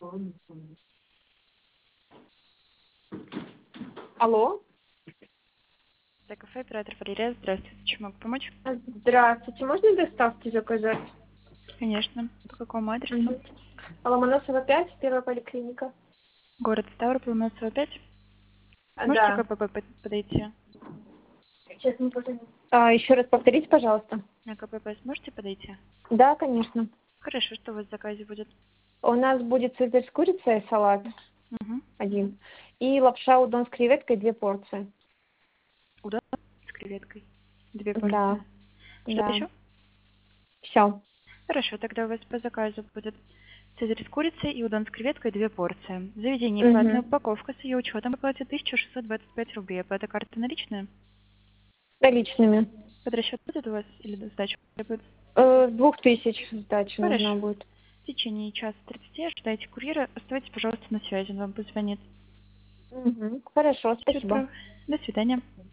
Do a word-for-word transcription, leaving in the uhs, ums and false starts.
Алло. Это кафе, оператор Валерия. Здравствуйте. Чем могу помочь? Здравствуйте. Можно доставки заказать? Конечно. По какому адресу? Угу. Ломоносова пять, первая поликлиника. Город Ставрополь, Ломоносова пять. А, Сможете да. к КПП под- подойти? Сейчас не поняла. А, еще раз повторите, пожалуйста. На КПП сможете подойти? Да, конечно. Хорошо, что у вас в заказе будет? У нас будет цезарь с курицей, салат Угу. один. И лапша удон с креветкой, две порции. Удон с креветкой. Две Да, порции. Что-то да. еще? Все. Хорошо, тогда у вас по заказу будет цезарь с курицей и удон с креветкой две порции. В заведении платная Угу. упаковка с ее учетом вы платите тысяча шестьсот двадцать пять рублей. Оплата карты наличная? Наличными. Под расчет будет у вас или сдача будет? Э, двух тысяч сдача нужна Хорошо. будет. В течение часа тридцати ожидайте курьера. Оставайтесь, пожалуйста, на связи, он вам позвонит. Угу. Хорошо, Всего спасибо. доброго. До свидания.